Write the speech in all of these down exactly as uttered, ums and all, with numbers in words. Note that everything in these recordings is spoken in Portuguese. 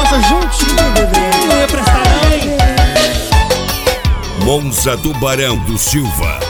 casa juntinho, bebê. Não ia prestar não, hein? Monza do Barão do Silva.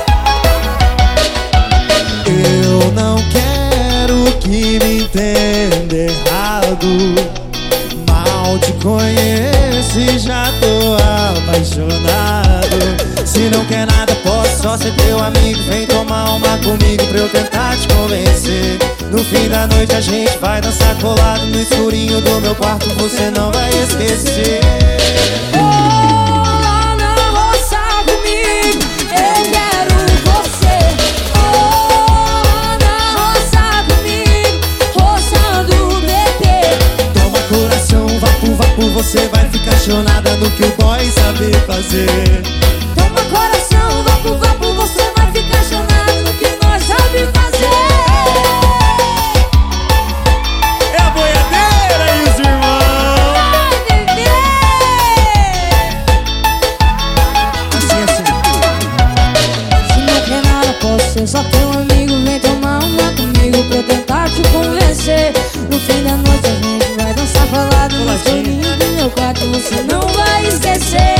Eu não quero que me entenda errado. Mal te conheço e já tô apaixonado. Se não quer nada, posso só ser teu amigo. Vem tomar uma comigo pra eu tentar te convencer. No fim da noite a gente vai dançar colado no escurinho do meu quarto, você não vai esquecer. Você vai ficar chonada no que o boy sabe fazer. Toma coração, vapo, vapo, você vai ficar chonada no que nós sabe fazer. É a boiadeira e os irmãos. Vai, bebê. Assim, assim. Se não quer nada, posso ser só teu amigo. Vem tomar uma comigo pra eu tentar te convencer. No fim da noite a gente vai dançar falado no escurinho do meu quarto, você não vai esquecer.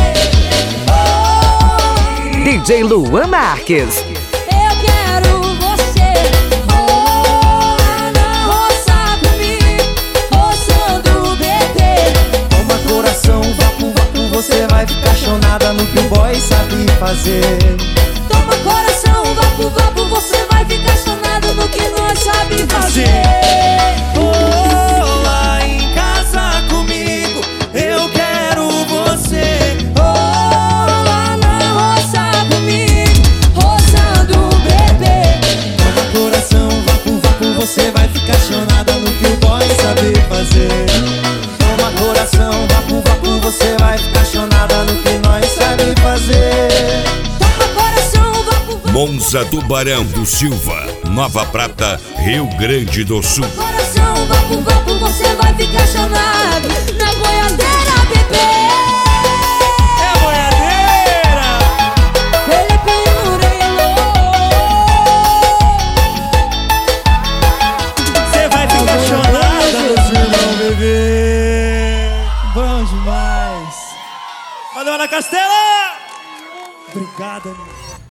Oh, D J Luan Marques. eu quero você. Oh, na roça comigo, roçando o bebê. Toma coração, vapo, vapo, você vai ficar chonada no que o boy sabe fazer. Toma coração, vapo, vapo, você vai ficar chonado no que nós sabe fazer. Oh, lá em casa comigo, eu quero você. Oh, lá na roça comigo, roçando o bebê. Toma coração, vapo, vapo, você vai ficar chonada no que o boy sabe fazer. Toma coração, vapo, vapo, você vai ficar chonada no que nós sabe fazer. Toma coração, vapo, vapo. Monza do Barão do Silva, Nova Prata, Rio Grande do Sul. Coração, vapo, vapo, você vai ficar chonado na boiadeira, bebê. É a boiadeira! Felipe Murilo. Você vai ficar chonada nos irmãos, bebê. Bom demais. Valeu, Ana Castela! Obrigada, amigo.